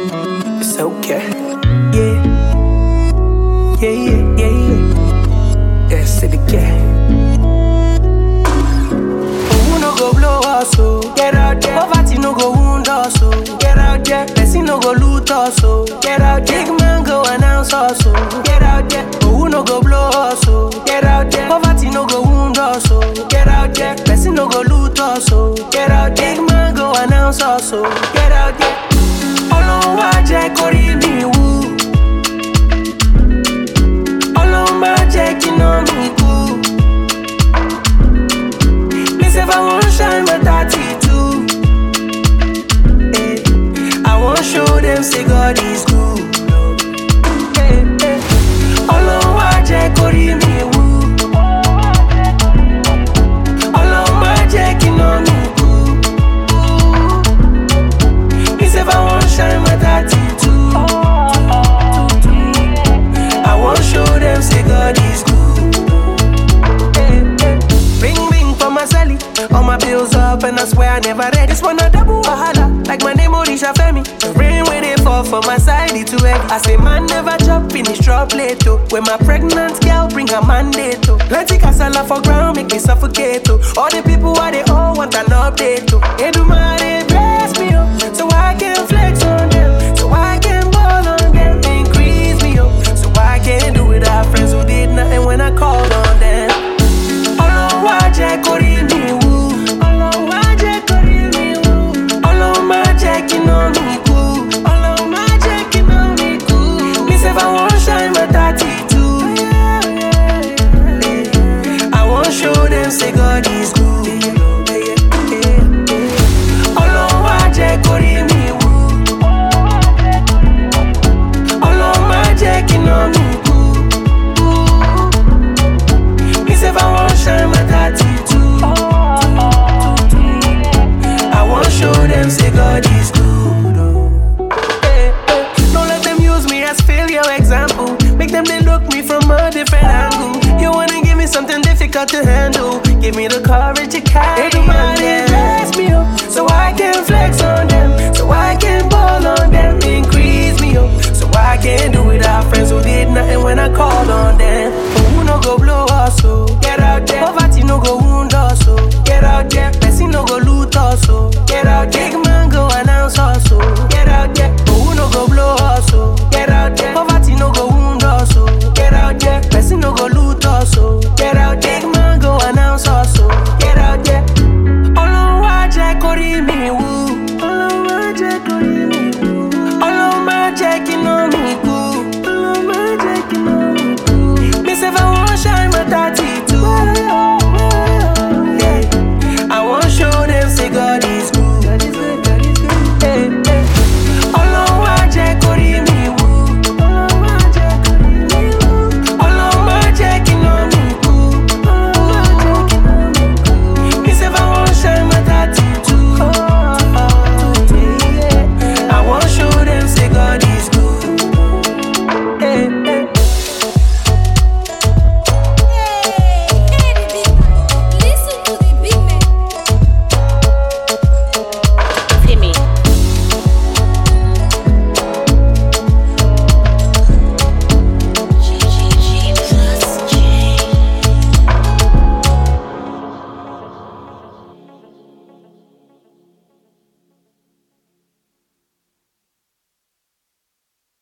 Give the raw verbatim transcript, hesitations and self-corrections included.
It's okay. Yeah. Yeah, yeah, yeah, yeah. Yes, it again. Who no go blow us, so get out there. Poverty no go wound us, so get out there. Person no go loot us, so get out there. Big man go announce us, so get out there. Who no go blow us, so get out there. Poverty no go wound us, so get out there. Person no go loot us, so get out there. Big man go announce us, so get out there. Ọlọ́run wá jẹ́ kó rí mi wú. Ọlọ́run má jẹ́ kí iná mi kú. Me say I wan shine my thirty-two. Hey, I wan show them say God is good. Hey, hey. Ọlọ́run wá jẹ́ kó rí mi wú. Ọlọ́run má jẹ́ kí iná mi kú. Me say I wan shine my thirty-two. I wan show them say God is good. Hey, hey. Ring ring for my celly. All my bills up and I swear I never read. This one a double wahala, like my name Odisha Femi. The rain when they fall for my side, it too heavy. I say man never chop, finish drop late oh. When my pregnant girl bring her mandate oh. Plenty casala for ground, make me suffocate oh. All the people why they all want an update oh. Edumare bless me oh, so I can flex oh.